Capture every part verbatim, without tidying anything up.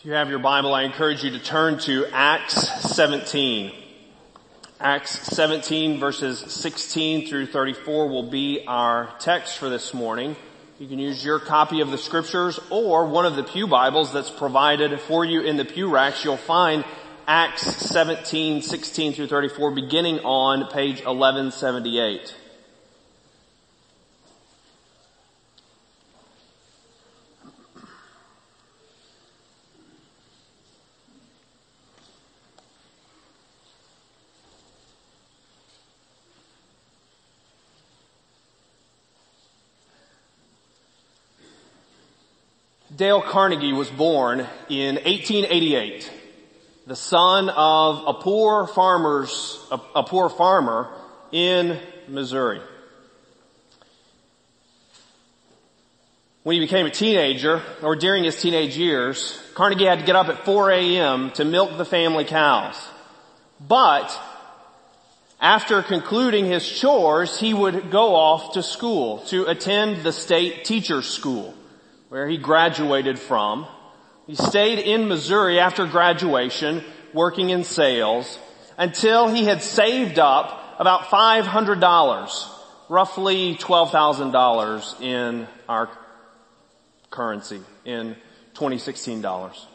you have your Bible, I encourage you to turn to Acts seventeen. Acts seventeen verses sixteen through thirty-four will be our text for this morning. You can use your copy of the scriptures or one of the pew Bibles that's provided for you in the pew racks. You'll find Acts seventeen, sixteen through thirty-four beginning on page eleven seventy-eight. Dale Carnegie was born in eighteen eighty-eight, the son of a poor farmer's, a, a poor farmer in Missouri. When he became a teenager, or during his teenage years, Carnegie had to get up at four a.m. to milk the family cows. But after concluding his chores, he would go off to school to attend the state teacher's school, where he graduated from. He stayed in Missouri after graduation, working in sales, until he had saved up about five hundred dollars, roughly twelve thousand dollars in our currency, in twenty sixteen dollars.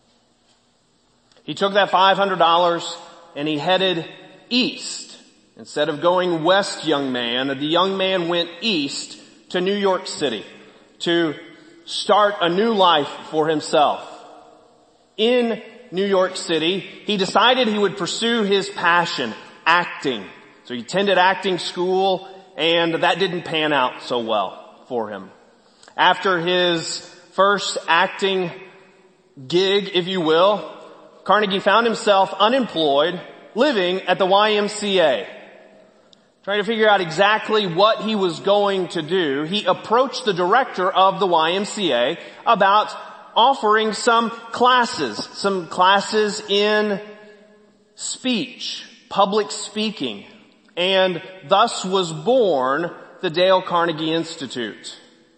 He took that five hundred dollars and he headed east. Instead of going west, young man, the young man went east to New York City to start a new life for himself. In New York City, he decided he would pursue his passion, acting. So he attended acting school, and that didn't pan out so well for him. After his first acting gig, if you will, Carnegie found himself unemployed, living at the Y M C A. Trying to figure out exactly what he was going to do, he approached the director of the Y M C A about offering some classes, some classes in speech, public speaking, and thus was born the Dale Carnegie Institute.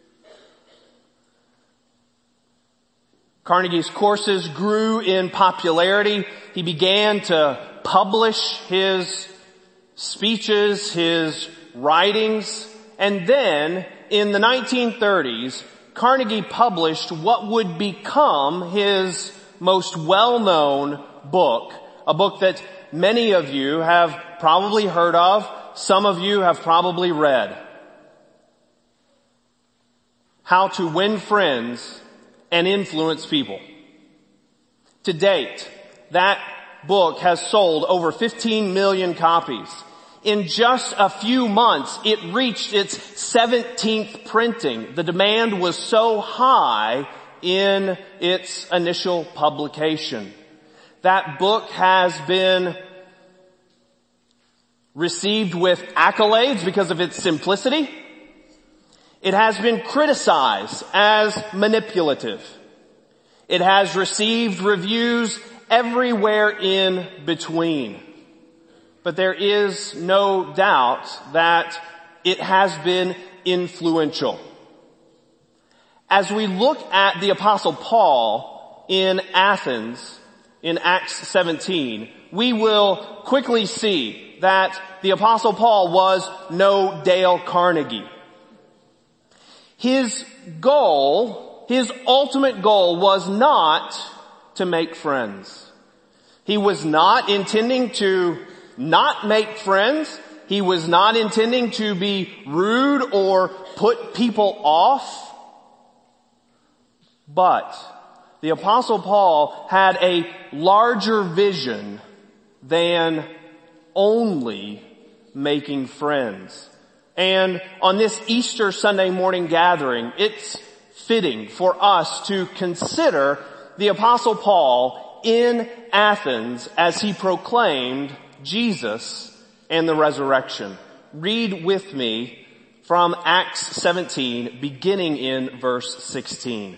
Carnegie's courses grew in popularity. He began to publish his speeches, his writings, and then in the nineteen thirties, Carnegie published what would become his most well-known book, a book that many of you have probably heard of, some of you have probably read. How to Win Friends and Influence People. To date, that book has sold over fifteen million copies. In just a few months, it reached its seventeenth printing. The demand was so high in its initial publication. That book has been received with accolades because of its simplicity. It has been criticized as manipulative. It has received reviews everywhere in between. But there is no doubt that it has been influential. As we look at the Apostle Paul in Athens, in Acts seventeen, we will quickly see that the Apostle Paul was no Dale Carnegie. His goal, his ultimate goal was not to make friends. He was not intending to not make friends. He was not intending to be rude or put people off. But the Apostle Paul had a larger vision than only making friends. And on this Easter Sunday morning gathering, it's fitting for us to consider the Apostle Paul in Athens as he proclaimed Jesus and the resurrection. Read with me from Acts seventeen, beginning in verse sixteen.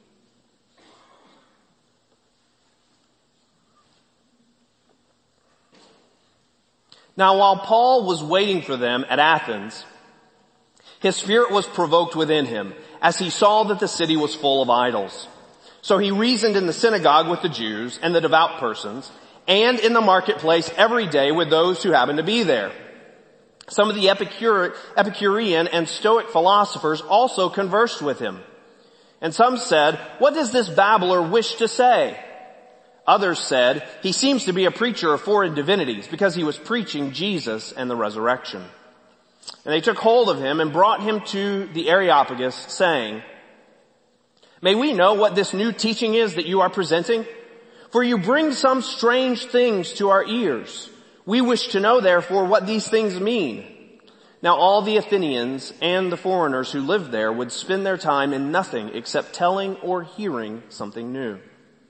Now while Paul was waiting for them at Athens, his spirit was provoked within him as he saw that the city was full of idols. So he reasoned in the synagogue with the Jews and the devout persons, and in the marketplace every day with those who happened to be there. Some of the Epicure, Epicurean and Stoic philosophers also conversed with him. And some said, "What does this babbler wish to say?" Others said, "He seems to be a preacher of foreign divinities, because he was preaching Jesus and the resurrection." And they took hold of him and brought him to the Areopagus, saying, "May we know what this new teaching is that you are presenting? For you bring some strange things to our ears. We wish to know, therefore, what these things mean." Now all the Athenians and the foreigners who lived there would spend their time in nothing except telling or hearing something new.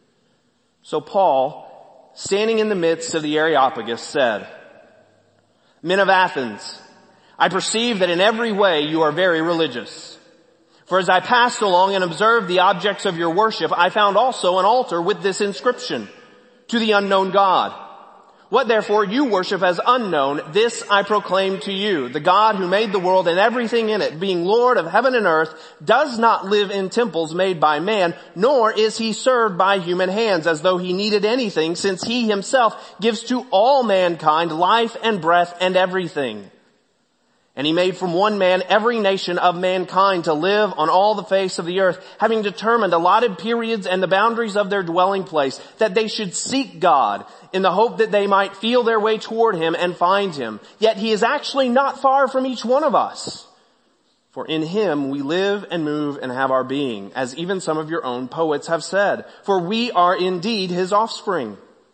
So Paul, standing in the midst of the Areopagus, said, "Men of Athens, I perceive that in every way you are very religious. For as I passed along and observed the objects of your worship, I found also an altar with this inscription, 'To the unknown God.' What therefore you worship as unknown, this I proclaim to you. The God who made the world and everything in it, being Lord of heaven and earth, does not live in temples made by man, nor is he served by human hands as though he needed anything, since he himself gives to all mankind life and breath and everything. And he made from one man every nation of mankind to live on all the face of the earth, having determined allotted periods and the boundaries of their dwelling place, that they should seek God in the hope that they might feel their way toward him and find him. Yet he is actually not far from each one of us. For in him we live and move and have our being, as even some of your own poets have said. For we are indeed his offspring.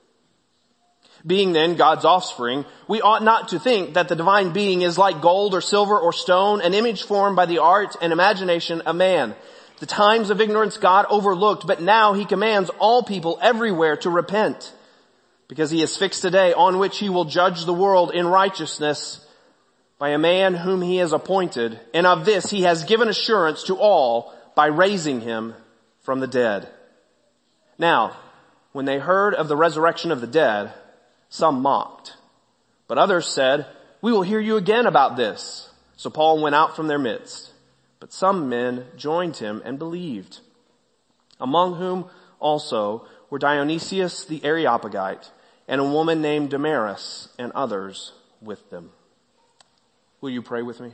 Being then God's offspring, we ought not to think that the divine being is like gold or silver or stone, an image formed by the art and imagination of man. The times of ignorance God overlooked, but now he commands all people everywhere to repent, because he has fixed a day on which he will judge the world in righteousness by a man whom he has appointed, and of this he has given assurance to all by raising him from the dead." Now, when they heard of the resurrection of the dead, some mocked, but others said, "We will hear you again about this." So Paul went out from their midst, but some men joined him and believed, among whom also were Dionysius the Areopagite and a woman named Damaris and others with them. Will you pray with me?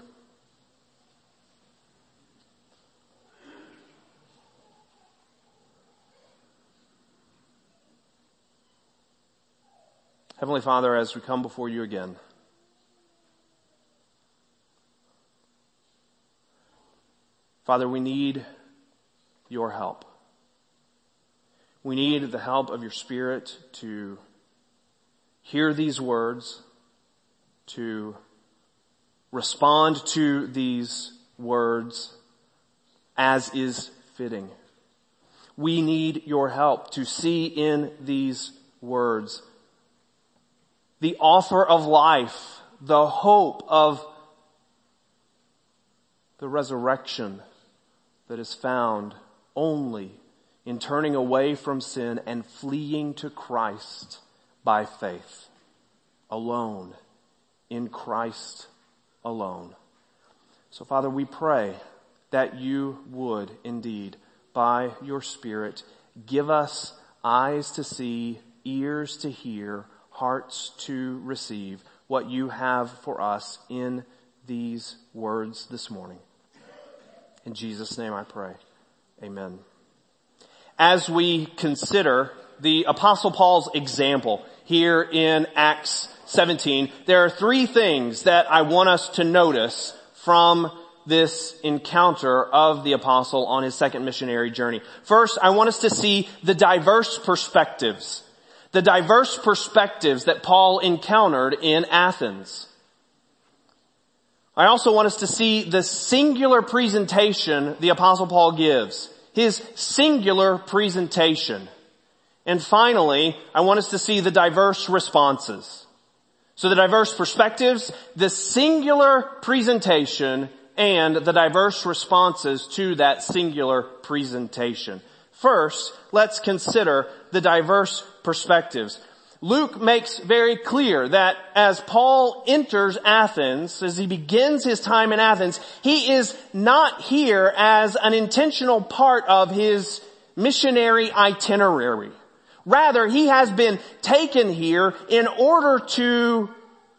Heavenly Father, as we come before you again, Father, we need your help. We need the help of your Spirit to hear these words, to respond to these words as is fitting. We need your help to see in these words the offer of life, the hope of the resurrection that is found only in turning away from sin and fleeing to Christ by faith. Alone. In Christ alone. So Father, we pray that you would indeed, by your Spirit, give us eyes to see, ears to hear, hearts to receive what you have for us in these words this morning. In Jesus' name I pray. Amen. As we consider the Apostle Paul's example here in Acts seventeen, there are three things that I want us to notice from this encounter of the apostle on his second missionary journey. First, I want us to see the diverse perspectives. The diverse perspectives that Paul encountered in Athens. I also want us to see the singular presentation the Apostle Paul gives. His singular presentation. And finally, I want us to see the diverse responses. So the diverse perspectives, the singular presentation, and the diverse responses to that singular presentation. First, let's consider the diverse perspectives. Luke makes very clear that as Paul enters Athens, as he begins his time in Athens, he is not here as an intentional part of his missionary itinerary. Rather, he has been taken here in order to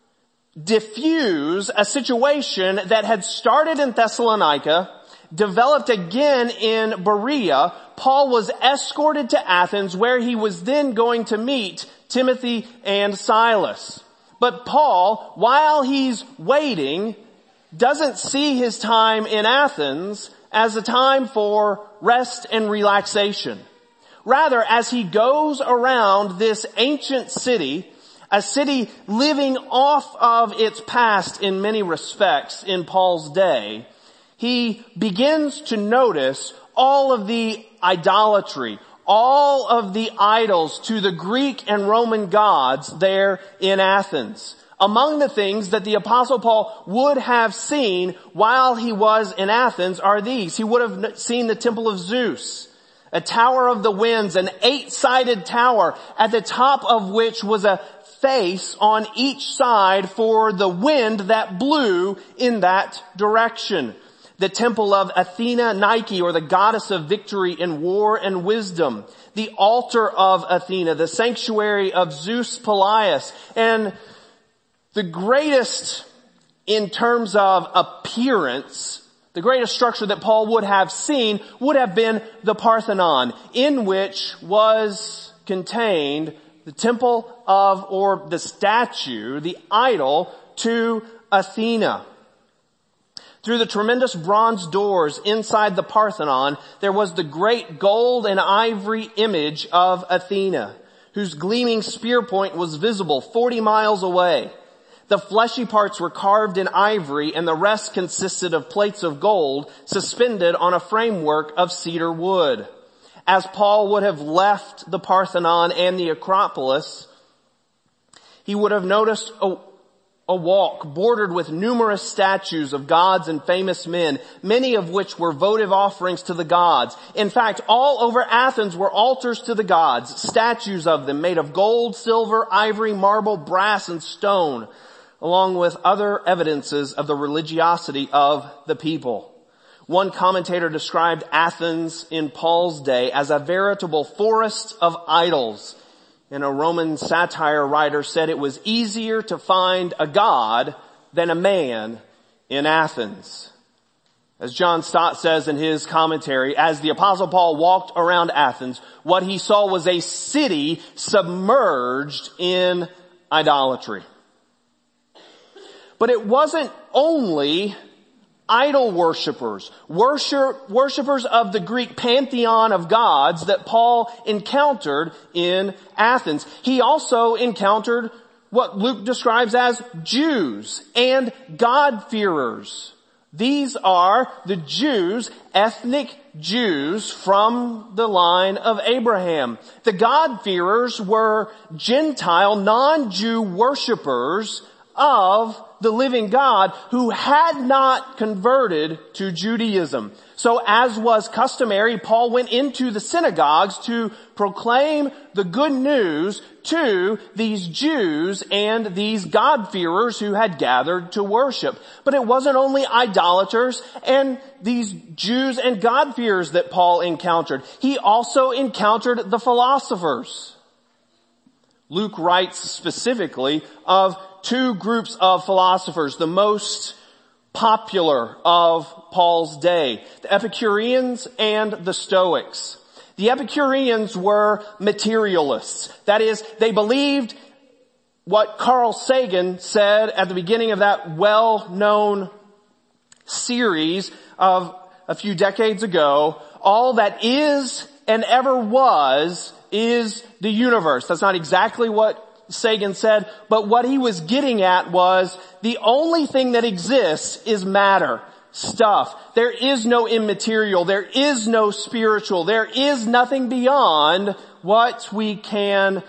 diffuse a situation that had started in Thessalonica, developed again in Berea. Paul was escorted to Athens, where he was then going to meet Timothy and Silas. But Paul, while he's waiting, doesn't see his time in Athens as a time for rest and relaxation. Rather, as he goes around this ancient city, a city living off of its past in many respects in Paul's day, he begins to notice all of the idolatry, all of the idols to the Greek and Roman gods there in Athens. Among the things that the Apostle Paul would have seen while he was in Athens are these. He would have seen the temple of Zeus, a tower of the winds, an eight-sided tower at the top of which was a face on each side for the wind that blew in that direction. The temple of Athena Nike, or the goddess of victory in war and wisdom. The altar of Athena, the sanctuary of Zeus Pelias, and the greatest in terms of appearance, the greatest structure that Paul would have seen would have been the Parthenon, in which was contained the temple of, or the statue, the idol to Athena. Through the tremendous bronze doors inside the Parthenon, there was the great gold and ivory image of Athena, whose gleaming spear point was visible forty miles away. The fleshy parts were carved in ivory, and the rest consisted of plates of gold suspended on a framework of cedar wood. As Paul would have left the Parthenon and the Acropolis, he would have noticed a A walk bordered with numerous statues of gods and famous men, many of which were votive offerings to the gods. In fact, all over Athens were altars to the gods, statues of them made of gold, silver, ivory, marble, brass, and stone, along with other evidences of the religiosity of the people. One commentator described Athens in Paul's day as a veritable forest of idols. And a Roman satire writer said it was easier to find a god than a man in Athens. As John Stott says in his commentary, as the Apostle Paul walked around Athens, what he saw was a city submerged in idolatry. But it wasn't only idol worshippers, worship, worshipers of the Greek pantheon of gods that Paul encountered in Athens. He also encountered what Luke describes as Jews and God-fearers. These are the Jews, ethnic Jews from the line of Abraham. The God-fearers were Gentile, non-Jew worshipers of the living God who had not converted to Judaism. So as was customary, Paul went into the synagogues to proclaim the good news to these Jews and these God-fearers who had gathered to worship. But it wasn't only idolaters and these Jews and God-fearers that Paul encountered. He also encountered the philosophers. Luke writes specifically of two groups of philosophers, the most popular of Paul's day, the Epicureans and the Stoics. The Epicureans were materialists. That is, they believed what Carl Sagan said at the beginning of that well-known series of a few decades ago, all that is and ever was is the universe. That's not exactly what Sagan said, but what he was getting at was the only thing that exists is matter, stuff. There is no immaterial. There is no spiritual. There is nothing beyond what we can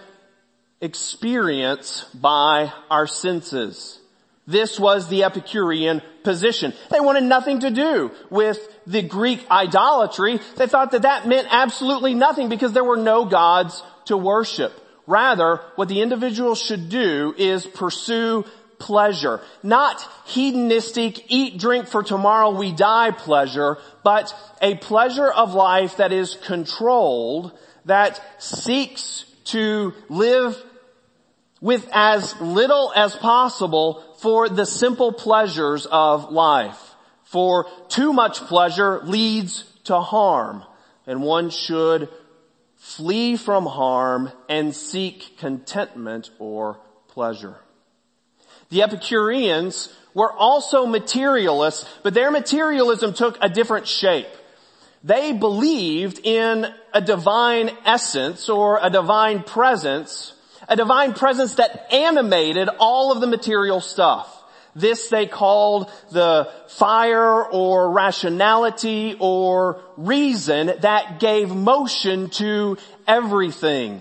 experience by our senses. This was the Epicurean position. They wanted nothing to do with the Greek idolatry. They thought that that meant absolutely nothing because there were no gods to worship. Rather, what the individual should do is pursue pleasure. Not hedonistic, eat, drink for tomorrow we die pleasure, but a pleasure of life that is controlled, that seeks to live with as little as possible for the simple pleasures of life. For too much pleasure leads to harm, and one should flee from harm and seek contentment or pleasure. The Epicureans were also materialists, but their materialism took a different shape. They believed in a divine essence or a divine presence, a divine presence that animated all of the material stuff. This they called the fire or rationality or reason that gave motion to everything.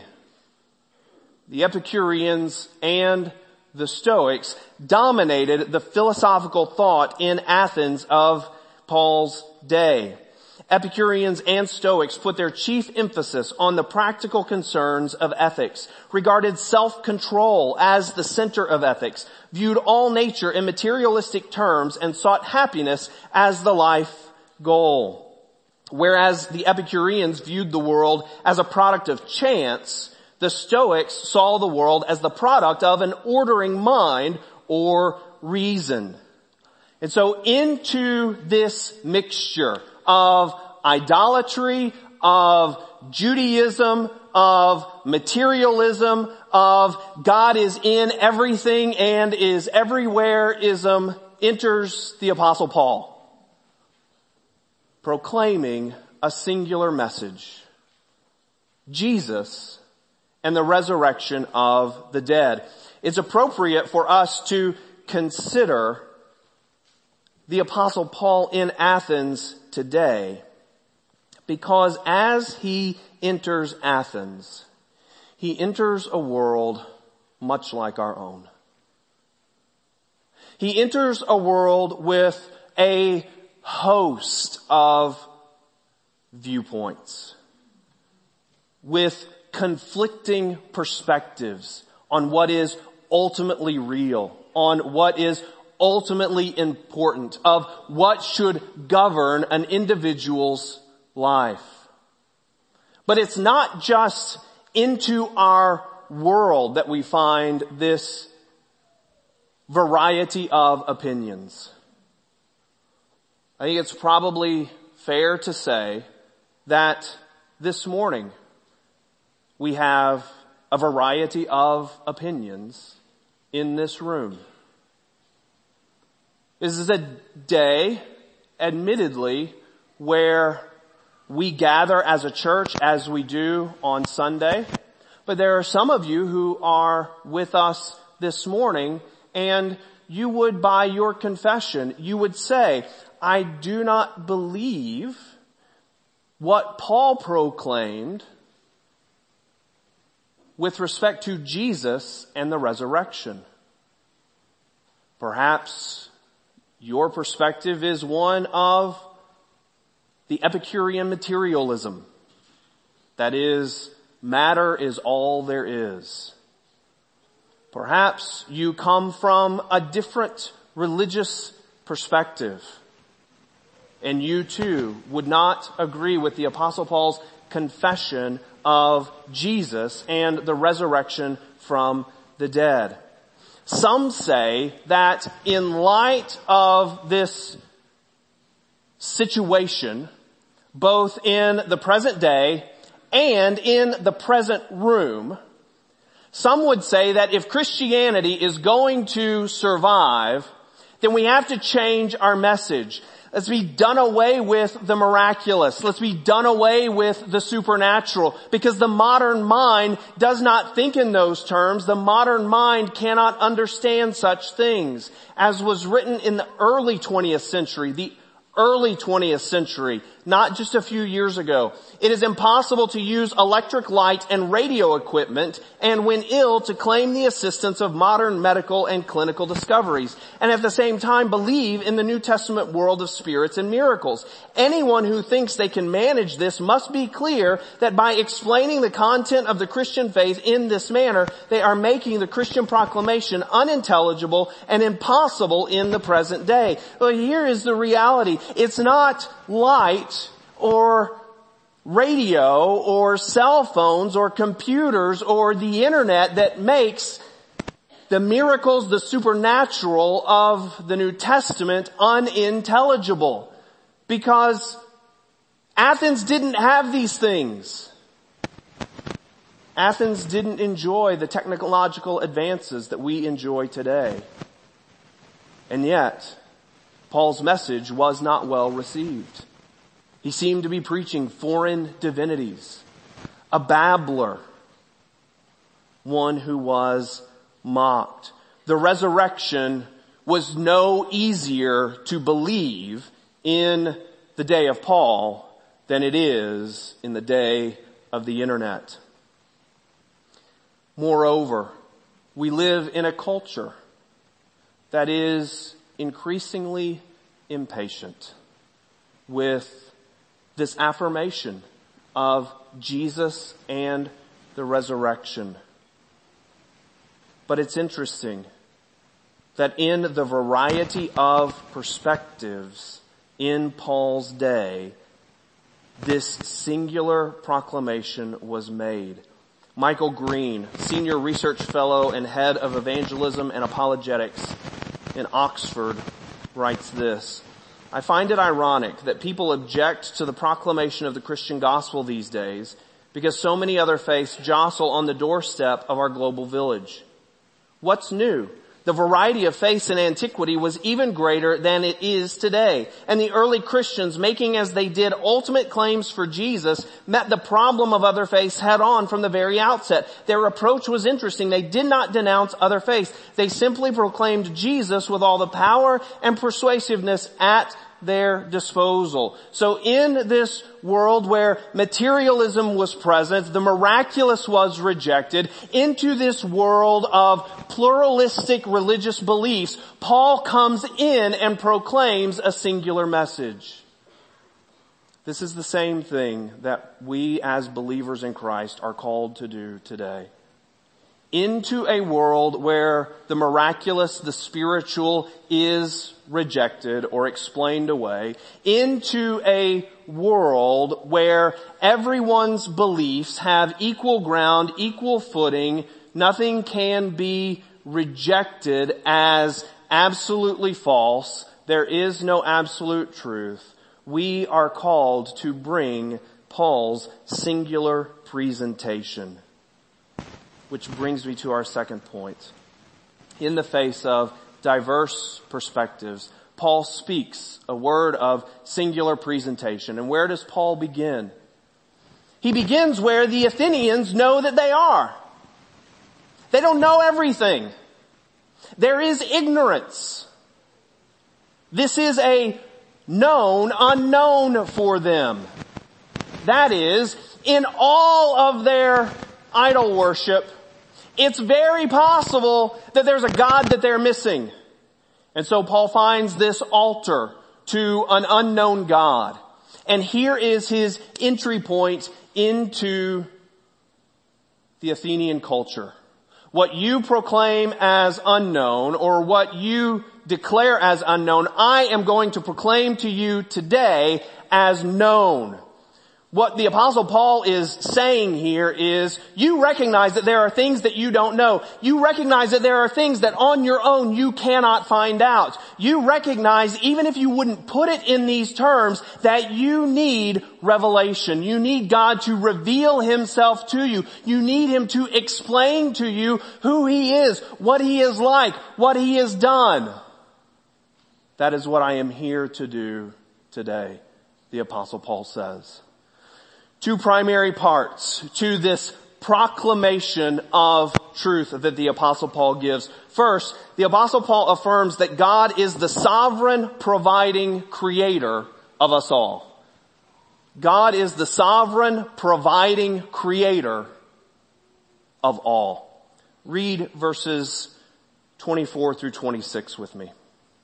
The Epicureans and the Stoics dominated the philosophical thought in Athens of Paul's day. Epicureans and Stoics put their chief emphasis on the practical concerns of ethics, regarded self-control as the center of ethics, viewed all nature in materialistic terms, and sought happiness as the life goal. Whereas the Epicureans viewed the world as a product of chance, the Stoics saw the world as the product of an ordering mind or reason. And so into this mixture of idolatry, of Judaism, of materialism, of God is in everything and is everywhere-ism, enters the Apostle Paul, proclaiming a singular message: Jesus and the resurrection of the dead. It's appropriate for us to consider the Apostle Paul in Athens today, because as he enters Athens, he enters a world much like our own. He enters a world with a host of viewpoints, with conflicting perspectives on what is ultimately real, on what is ultimately important, of what should govern an individual's life. But it's not just into our world that we find this variety of opinions. I think it's probably fair to say that this morning we have a variety of opinions in this room. This is a day, admittedly, where we gather as a church as we do on Sunday. But there are some of you who are with us this morning, and you would, by your confession, you would say, I do not believe what Paul proclaimed with respect to Jesus and the resurrection. Perhaps your perspective is one of the Epicurean materialism. That is, matter is all there is. Perhaps you come from a different religious perspective, and you too would not agree with the Apostle Paul's confession of Jesus and the resurrection from the dead. Some say that in light of this situation, both in the present day and in the present room, some would say that if Christianity is going to survive, then we have to change our message. Let's be done away with the miraculous. Let's be done away with the supernatural, because the modern mind does not think in those terms. The modern mind cannot understand such things. As was written in the early twentieth century, the early twentieth century, not just a few years ago. It is impossible to use electric light and radio equipment and when ill to claim the assistance of modern medical and clinical discoveries and at the same time believe in the New Testament world of spirits and miracles. Anyone who thinks they can manage this must be clear that by explaining the content of the Christian faith in this manner, they are making the Christian proclamation unintelligible and impossible in the present day. Well, here is the reality. It's not light or radio or cell phones or computers or the internet that makes the miracles, the supernatural of the New Testament unintelligible. Because Athens didn't have these things. Athens didn't enjoy the technological advances that we enjoy today. And yet, Paul's message was not well received. He seemed to be preaching foreign divinities, a babbler, one who was mocked. The resurrection was no easier to believe in the day of Paul than it is in the day of the internet. Moreover, we live in a culture that is increasingly impatient with this affirmation of Jesus and the resurrection. But it's interesting that in the variety of perspectives in Paul's day, this singular proclamation was made. Michael Green, senior research fellow and head of evangelism and apologetics in Oxford, writes this: I find it ironic that people object to the proclamation of the Christian gospel these days because so many other faiths jostle on the doorstep of our global village. What's new? The variety of faiths in antiquity was even greater than it is today. And the early Christians, making as they did ultimate claims for Jesus, met the problem of other faiths head on from the very outset. Their approach was interesting. They did not denounce other faiths. They simply proclaimed Jesus with all the power and persuasiveness at their disposal. So in this world where materialism was present, the miraculous was rejected, into this world of pluralistic religious beliefs, Paul comes in and proclaims a singular message. This is the same thing that we as believers in Christ are called to do today. Into a world where the miraculous, the spiritual is rejected or explained away, into a world where everyone's beliefs have equal ground, equal footing, nothing can be rejected as absolutely false, there is no absolute truth. We are called to bring Paul's singular presentation. Which brings me to our second point. In the face of diverse perspectives, Paul speaks a word of singular presentation. And where does Paul begin? He begins where the Athenians know that they are. They don't know everything. There is ignorance. This is a known unknown for them. That is, in all of their idol worship, it's very possible that there's a God that they're missing. And so Paul finds this altar to an unknown God. And here is his entry point into the Athenian culture. What you proclaim as unknown, or what you declare as unknown, I am going to proclaim to you today as known. What the Apostle Paul is saying here is, you recognize that there are things that you don't know. You recognize that there are things that on your own you cannot find out. You recognize, even if you wouldn't put it in these terms, that you need revelation. You need God to reveal himself to you. You need him to explain to you who he is, what he is like, what he has done. That is what I am here to do today, the Apostle Paul says. Two primary parts to this proclamation of truth that the Apostle Paul gives. First, the Apostle Paul affirms that God is the sovereign, providing creator of us all. God is the sovereign, providing creator of all. Read verses twenty-four through twenty-six with me.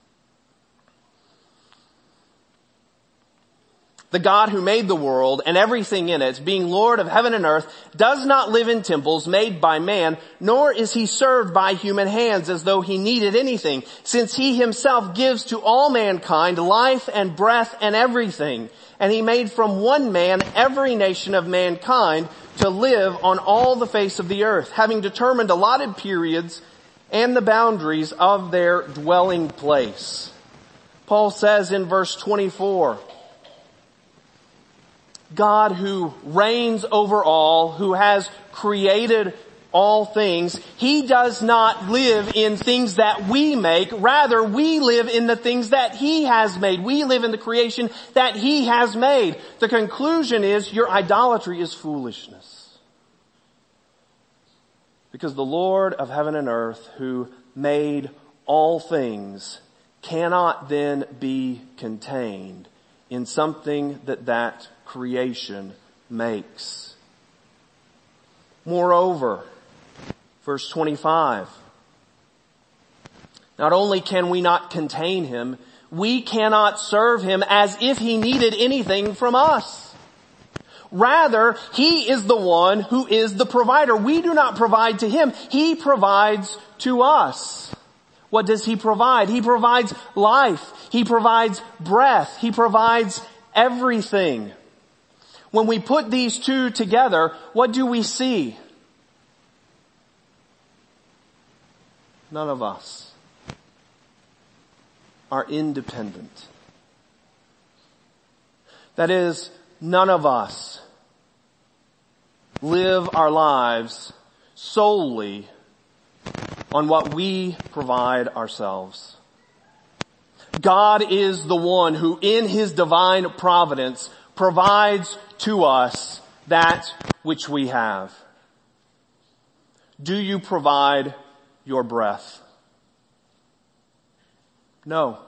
The God who made the world and everything in it, being Lord of heaven and earth, does not live in temples made by man, nor is he served by human hands as though he needed anything, since he himself gives to all mankind life and breath and everything. And he made from one man every nation of mankind to live on all the face of the earth, having determined allotted periods and the boundaries of their dwelling place. Paul says in verse twenty-four, God who reigns over all, who has created all things, he does not live in things that we make. Rather, we live in the things that he has made. We live in the creation that he has made. The conclusion is your idolatry is foolishness. Because the Lord of heaven and earth, who made all things, cannot then be contained in something that that creation makes. Moreover, verse twenty-five, not only can we not contain him, we cannot serve him as if he needed anything from us. Rather, he is the one who is the provider. We do not provide to him. He provides to us. What does he provide? He provides life. He provides breath. He provides everything. When we put these two together, what do we see? None of us are independent. That is, none of us live our lives solely on what we provide ourselves. God is the one who in his divine providence provides to us that which we have. Do you provide your breath? No.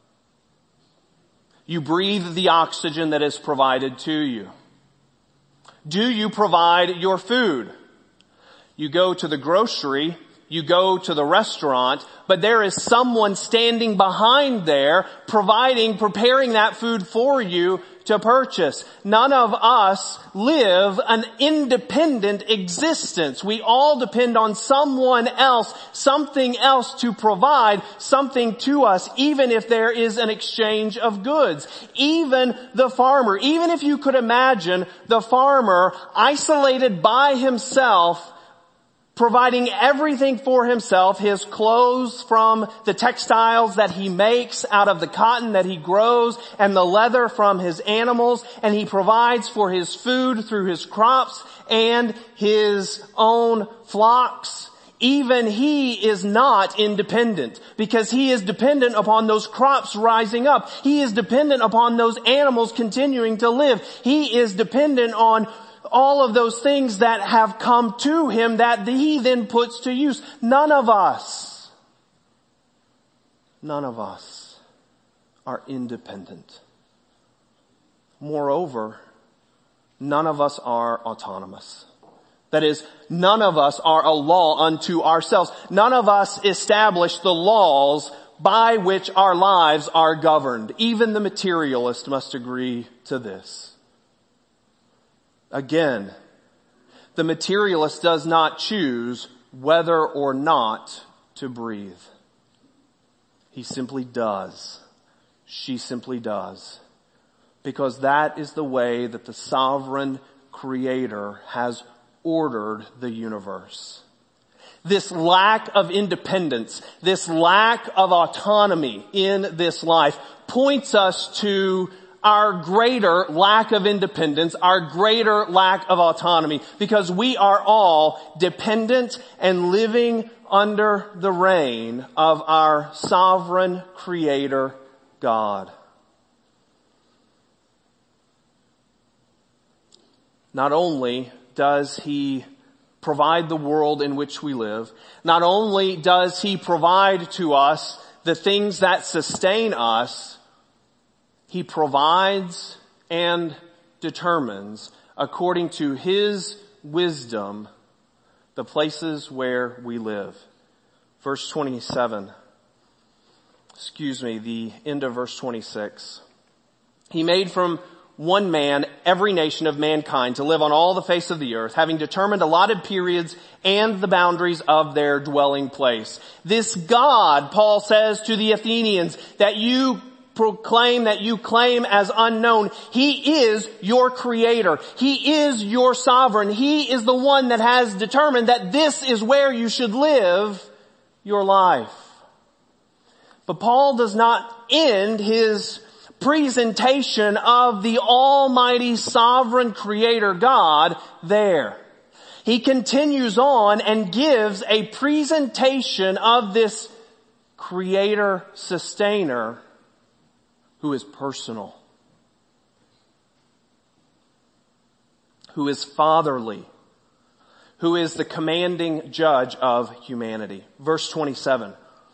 You breathe the oxygen that is provided to you. Do you provide your food? You go to the grocery, you go to the restaurant, but there is someone standing behind there providing, preparing that food for you to purchase. None of us live an independent existence. We all depend on someone else, something else to provide something to us, even if there is an exchange of goods. Even the farmer, even if you could imagine the farmer isolated by himself, providing everything for himself, his clothes from the textiles that he makes out of the cotton that he grows and the leather from his animals, and he provides for his food through his crops and his own flocks. Even he is not independent because he is dependent upon those crops rising up. He is dependent upon those animals continuing to live. He is dependent on all of those things that have come to him that he then puts to use. None of us, none of us are independent. Moreover, none of us are autonomous. That is, none of us are a law unto ourselves. None of us establish the laws by which our lives are governed. Even the materialist must agree to this. Again, the materialist does not choose whether or not to breathe. He simply does. She simply does. Because that is the way that the sovereign Creator has ordered the universe. This lack of independence, this lack of autonomy in this life points us to our greater lack of independence, our greater lack of autonomy, because we are all dependent and living under the reign of our sovereign Creator, God. Not only does He provide the world in which we live, not only does He provide to us the things that sustain us, He provides and determines, according to his wisdom, the places where we live. Verse twenty-seven. Excuse me, the end of verse twenty-six. He made from one man every nation of mankind to live on all the face of the earth, having determined allotted periods and the boundaries of their dwelling place. This God, Paul says to the Athenians, that you proclaim, that you claim as unknown, he is your creator. He is your sovereign. He is the one that has determined that this is where you should live your life. But Paul does not end his presentation of the almighty sovereign creator God there. He continues on and gives a presentation of this creator sustainer who is personal, who is fatherly, who is the commanding judge of humanity. Verse twenty-seven.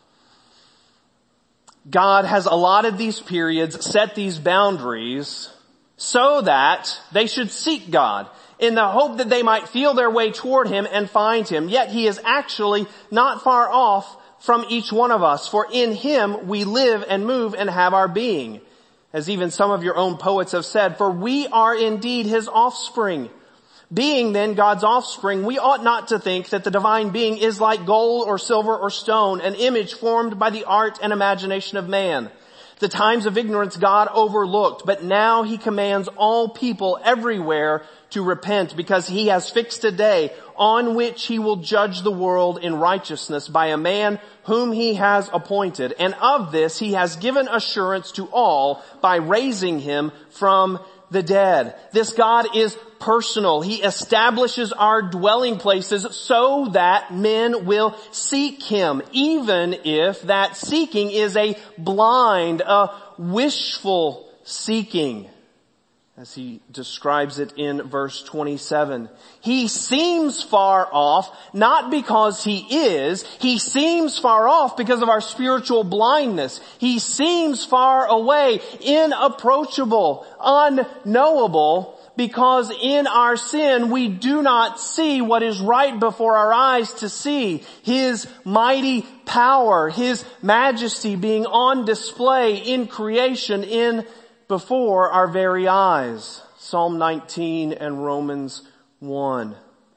God has allotted these periods, set these boundaries, so that they should seek God in the hope that they might feel their way toward him and find him. Yet he is actually not far off from each one of us, for in him we live and move and have our being. As even some of your own poets have said, for we are indeed his offspring. Being then God's offspring, we ought not to think that the divine being is like gold or silver or stone, an image formed by the art and imagination of man. The times of ignorance God overlooked, but now he commands all people everywhere to repent, because he has fixed a day on which he will judge the world in righteousness by a man whom he has appointed. And of this he has given assurance to all by raising him from the dead. This God is personal. He establishes our dwelling places so that men will seek him, even if that seeking is a blind, a wishful seeking, as he describes it in verse twenty-seven. He seems far off, not because he is. He seems far off because of our spiritual blindness. He seems far away, inapproachable, unknowable, because in our sin we do not see what is right before our eyes to see. His mighty power, his majesty being on display in creation, in before our very eyes. Psalm nineteen and Romans one.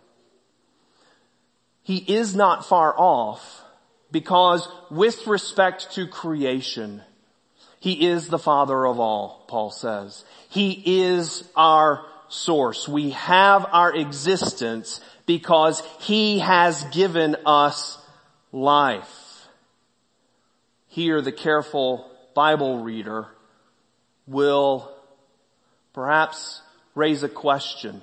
He is not far off because with respect to creation, he is the Father of all, Paul says. He is our source. We have our existence because he has given us life. Here, the careful Bible reader will perhaps raise a question.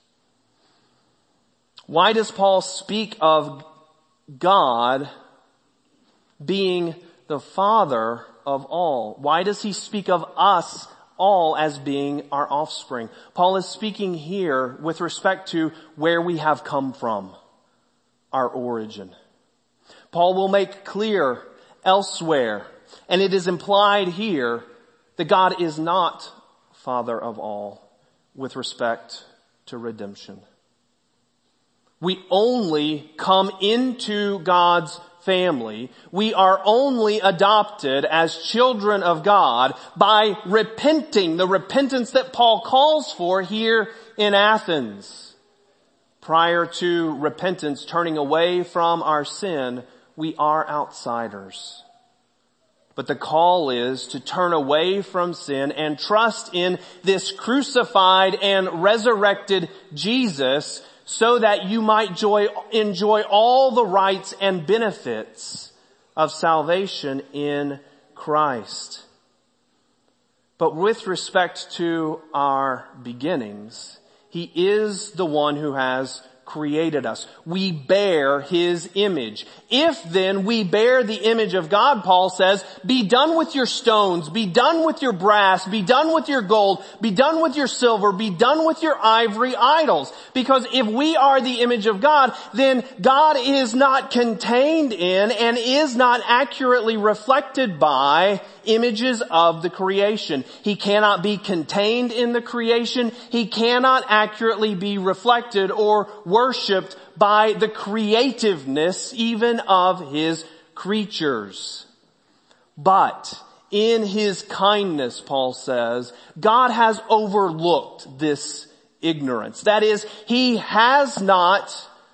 Why does Paul speak of God being the Father of all? Why does he speak of us all as being our offspring? Paul is speaking here with respect to where we have come from, our origin. Paul will make clear elsewhere, and it is implied here, that God is not Father of all with respect to redemption. We only come into God's family. We are only adopted as children of God by repenting, the repentance that Paul calls for here in Athens. Prior to repentance, turning away from our sin, we are outsiders. But the call is to turn away from sin and trust in this crucified and resurrected Jesus so that you might joy, enjoy all the rights and benefits of salvation in Christ. But with respect to our beginnings, he is the one who has created us. We bear His image. If then we bear the image of God, Paul says, be done with your stones, be done with your brass, be done with your gold, be done with your silver, be done with your ivory idols. Because if we are the image of God, then God is not contained in and is not accurately reflected by images of the creation. He cannot be contained in the creation. He cannot accurately be reflected or worshipped by the creativeness even of His creatures. But in His kindness, Paul says, God has overlooked this ignorance. That is, He has not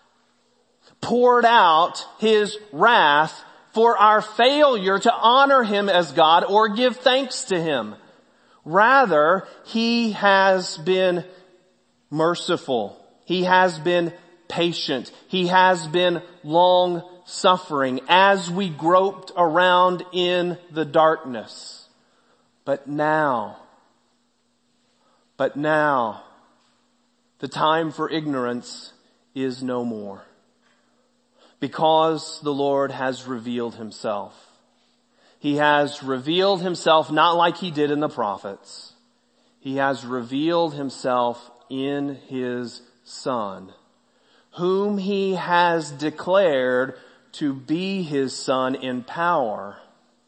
poured out His wrath for our failure to honor Him as God or give thanks to Him. Rather, He has been merciful. He has been patient. He has been long suffering as we groped around in the darkness. But now, but now, the time for ignorance is no more. Because the Lord has revealed Himself. He has revealed Himself not like He did in the prophets. He has revealed Himself in His Son, whom He has declared to be His Son in power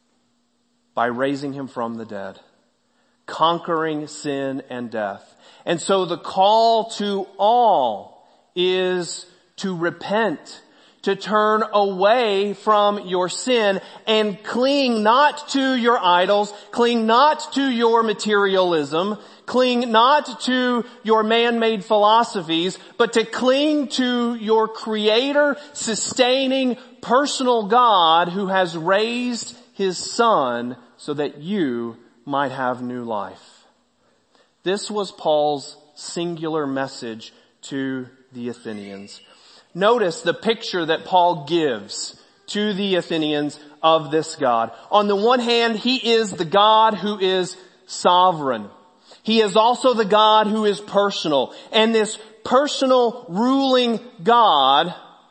by raising Him from the dead, conquering sin and death. And so the call to all is to repent, to turn away from your sin and cling not to your idols, cling not to your materialism, cling not to your man-made philosophies, but to cling to your Creator, sustaining, personal God who has raised His Son so that you might have new life. This was Paul's singular message to the Athenians. Notice the picture that Paul gives to the Athenians of this God. On the one hand, He is the God who is sovereign. He is also the God who is personal. And this personal ruling God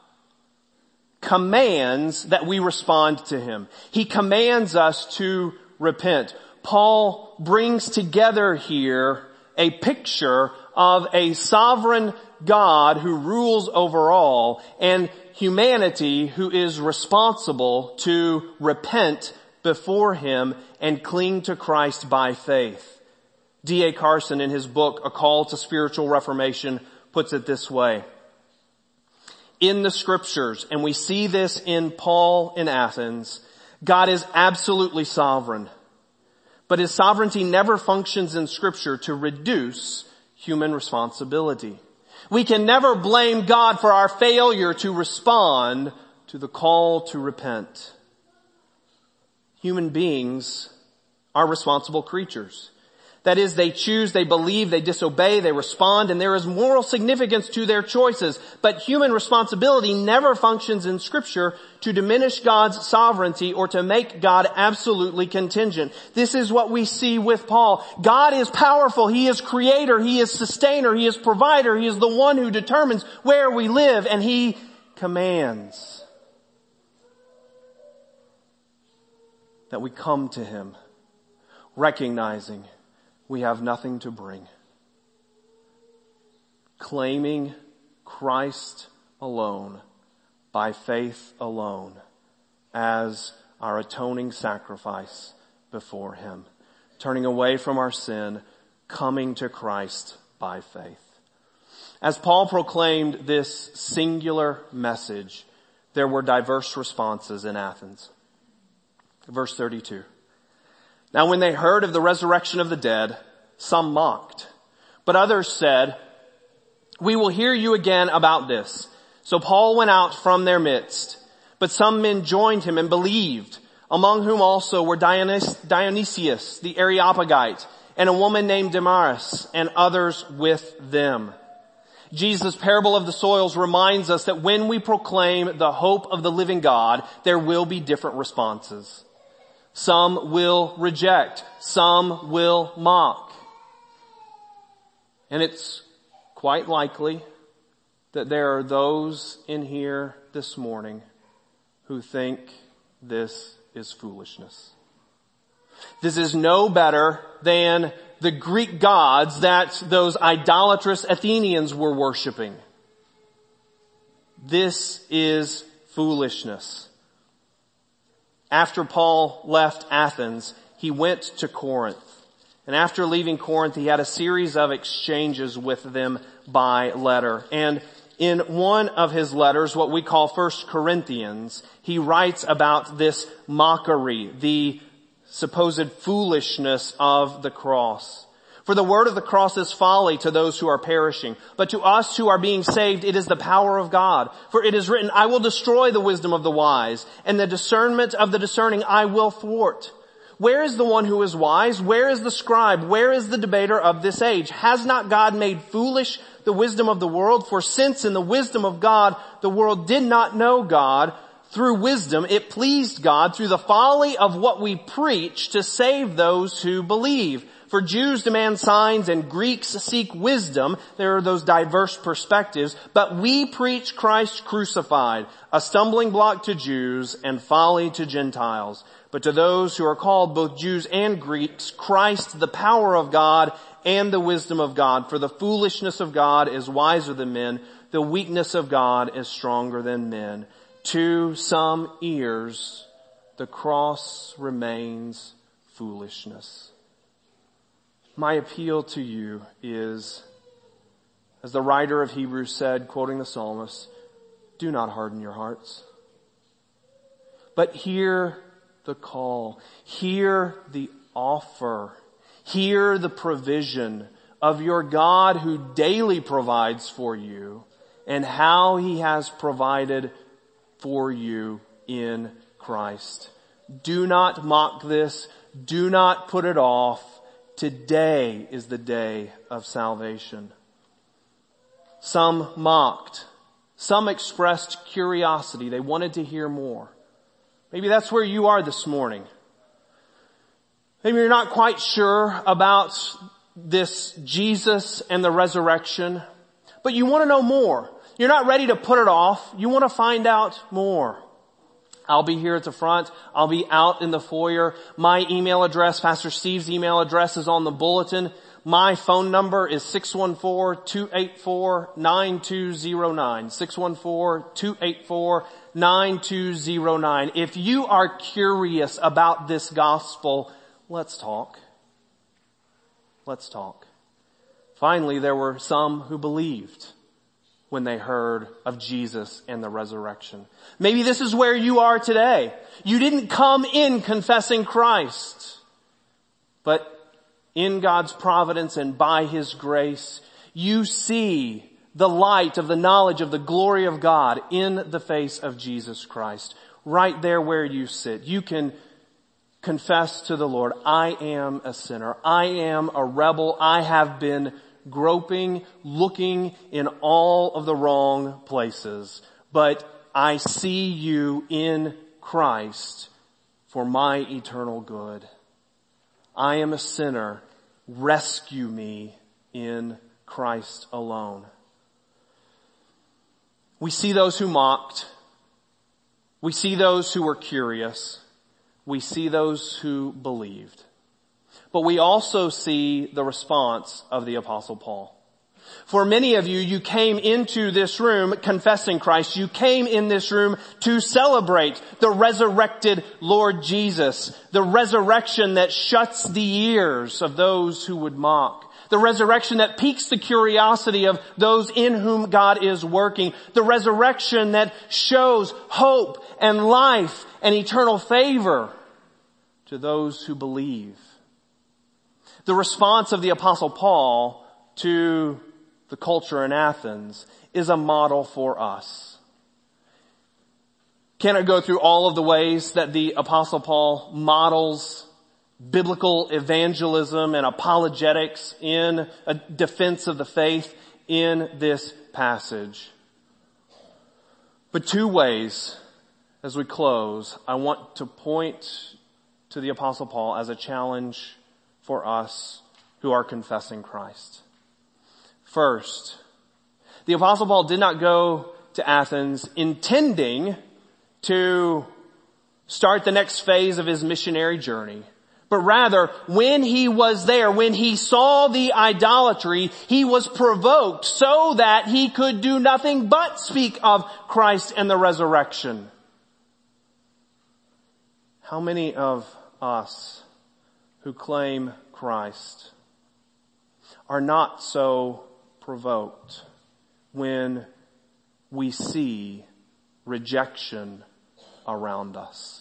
commands that we respond to Him. He commands us to repent. Paul brings together here a picture of a sovereign God who rules over all and humanity who is responsible to repent before Him and cling to Christ by faith. D A Carson in his book, A Call to Spiritual Reformation, puts it this way. In the scriptures, and we see this in Paul in Athens, God is absolutely sovereign. But His sovereignty never functions in scripture to reduce human responsibility. We can never blame God for our failure to respond to the call to repent. Human beings are responsible creatures. That is, they choose, they believe, they disobey, they respond, and there is moral significance to their choices. But human responsibility never functions in Scripture to diminish God's sovereignty or to make God absolutely contingent. This is what we see with Paul. God is powerful. He is creator. He is sustainer. He is provider. He is the one who determines where we live, and He commands that we come to Him, recognizing we have nothing to bring, claiming Christ alone, by faith alone, as our atoning sacrifice before Him, turning away from our sin, coming to Christ by faith. As Paul proclaimed this singular message, there were diverse responses in Athens. Verse thirty-two. Now when they heard of the resurrection of the dead, some mocked, but others said, we will hear you again about this. So Paul went out from their midst, but some men joined him and believed, among whom also were Dionys- Dionysius the Areopagite, and a woman named Damaris, and others with them. Jesus' parable of the soils reminds us that when we proclaim the hope of the living God, there will be different responses. Some will reject. Some will mock. And it's quite likely that there are those in here this morning who think this is foolishness. This is no better than the Greek gods that those idolatrous Athenians were worshiping. This is foolishness. After Paul left Athens, he went to Corinth. And after leaving Corinth, he had a series of exchanges with them by letter. And in one of his letters, what we call First Corinthians, he writes about this mockery, the supposed foolishness of the cross. For the word of the cross is folly to those who are perishing, but to us who are being saved it is the power of God. For it is written, I will destroy the wisdom of the wise, and the discernment of the discerning I will thwart. Where is the one who is wise? Where is the scribe? Where is the debater of this age? Has not God made foolish the wisdom of the world? For since in the wisdom of God the world did not know God, through wisdom it pleased God through the folly of what we preach to save those who believe. For Jews demand signs and Greeks seek wisdom. There are those diverse perspectives. But we preach Christ crucified, a stumbling block to Jews and folly to Gentiles. But to those who are called, both Jews and Greeks, Christ, the power of God and the wisdom of God. For the foolishness of God is wiser than men. The weakness of God is stronger than men. To some ears, the cross remains foolishness. My appeal to you is, as the writer of Hebrews said, quoting the psalmist, do not harden your hearts, but hear the call, hear the offer, hear the provision of your God who daily provides for you and how he has provided for you in Christ. Do not mock this. Do not put it off. Today is the day of salvation. Some mocked. Some expressed curiosity. They wanted to hear more. Maybe that's where you are this morning. Maybe you're not quite sure about this Jesus and the resurrection, but you want to know more. You're not ready to put it off. You want to find out more. I'll be here at the front. I'll be out in the foyer. My email address, Pastor Steve's email address is on the bulletin. My phone number is six one four, two eight four, nine two zero nine. six one four, two eight four, nine two zero nine. If you are curious about this gospel, let's talk. Let's talk. Finally, there were some who believed when they heard of Jesus and the resurrection. Maybe this is where you are today. You didn't come in confessing Christ, but in God's providence and by his grace, you see the light of the knowledge of the glory of God in the face of Jesus Christ. Right there where you sit, you can confess to the Lord, I am a sinner. I am a rebel. I have been groping, looking in all of the wrong places. But I see you in Christ for my eternal good. I am a sinner. Rescue me in Christ alone. We see those who mocked. We see those who were curious. We see those who believed. But we also see the response of the Apostle Paul. For many of you, you came into this room confessing Christ. You came in this room to celebrate the resurrected Lord Jesus, the resurrection that shuts the ears of those who would mock, the resurrection that piques the curiosity of those in whom God is working, the resurrection that shows hope and life and eternal favor to those who believe. The response of the Apostle Paul to the culture in Athens is a model for us. Can I go through all of the ways that the Apostle Paul models biblical evangelism and apologetics in a defense of the faith in this passage? But two ways as we close, I want to point to the Apostle Paul as a challenge for us who are confessing Christ. First, The Apostle Paul did not go to Athens intending to start the next phase of his missionary journey. But rather, when he was there, when he saw the idolatry, he was provoked so that he could do nothing but speak of Christ and the resurrection. How many of us who claim Christ are not so provoked when we see rejection around us?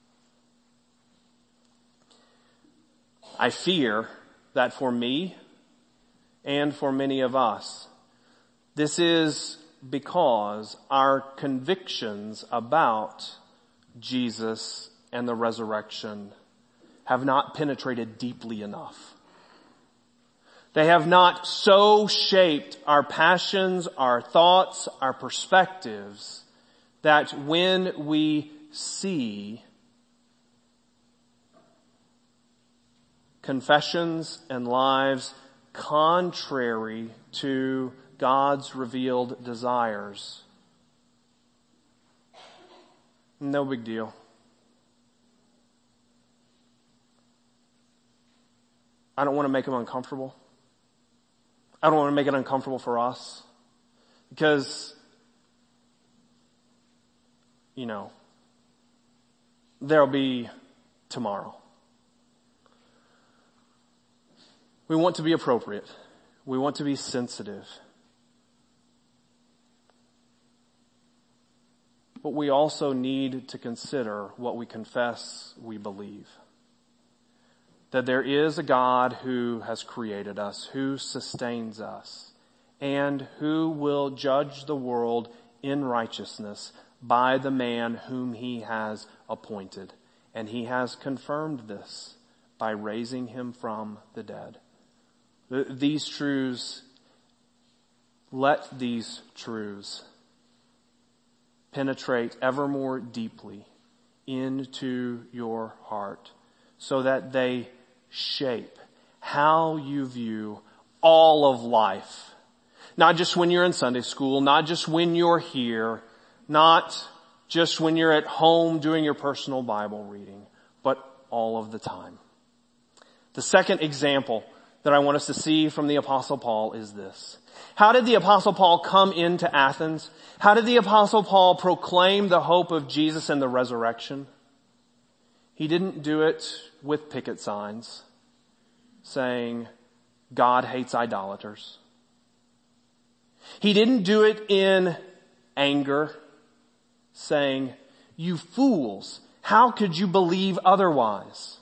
I fear that for me and for many of us, this is because our convictions about Jesus and the resurrection have not penetrated deeply enough. They have not so shaped our passions, our thoughts, our perspectives, that when we see confessions and lives contrary to God's revealed desires, no big deal. I don't want to make them uncomfortable. I don't want to make it uncomfortable for us. Because, you know, there'll be tomorrow. We want to be appropriate. We want to be sensitive. But we also need to consider what we confess we believe. That there is a God who has created us, who sustains us, and who will judge the world in righteousness by the man whom he has appointed. And he has confirmed this by raising him from the dead. These truths, let these truths penetrate ever more deeply into your heart so that they shape how you view all of life. Not just when you're in Sunday school, not just when you're here, not just when you're at home doing your personal Bible reading, but all of the time. The second example that I want us to see from the Apostle Paul is this. How did the Apostle Paul come into Athens? How did the Apostle Paul proclaim the hope of Jesus and the resurrection? He didn't do it with picket signs saying, God hates idolaters. He didn't do it in anger saying, you fools, how could you believe otherwise?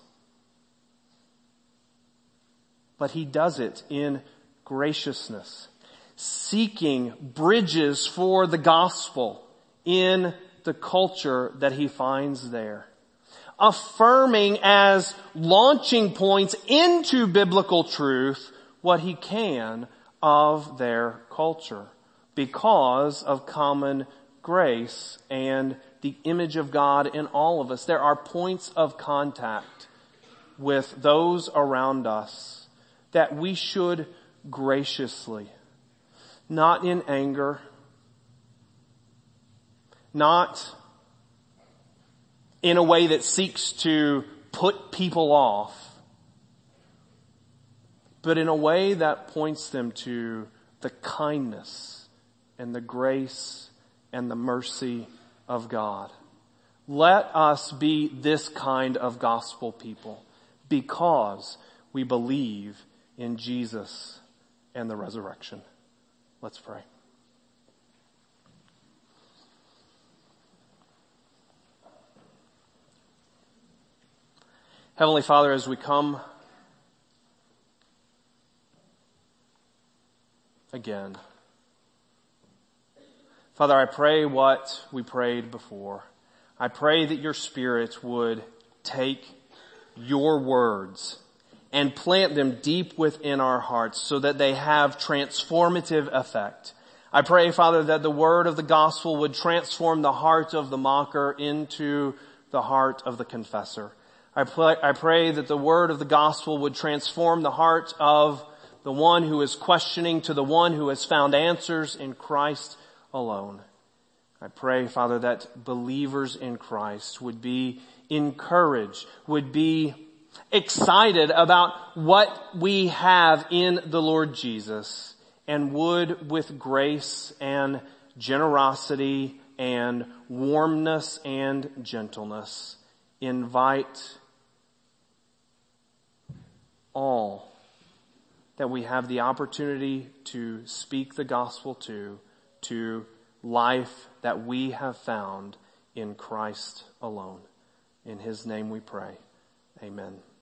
But he does it in graciousness, seeking bridges for the gospel in the culture that he finds there, affirming as launching points into biblical truth what he can of their culture because of common grace and the image of God in all of us. There are points of contact with those around us that we should graciously, not in anger, not in a way that seeks to put people off, but in a way that points them to the kindness and the grace and the mercy of God. Let us be this kind of gospel people because we believe in Jesus and the resurrection. Let's pray. Heavenly Father, as we come again, Father, I pray what we prayed before. I pray that your Spirit would take your words and plant them deep within our hearts so that they have transformative effect. I pray, Father, that the word of the gospel would transform the heart of the mocker into the heart of the confessor. I pray, I pray that the word of the gospel would transform the heart of the one who is questioning to the one who has found answers in Christ alone. I pray, Father, that believers in Christ would be encouraged, would be excited about what we have in the Lord Jesus, and would, with grace and generosity and warmness and gentleness, invite all that we have the opportunity to speak the gospel to, to life that we have found in Christ alone. In His name we pray. Amen.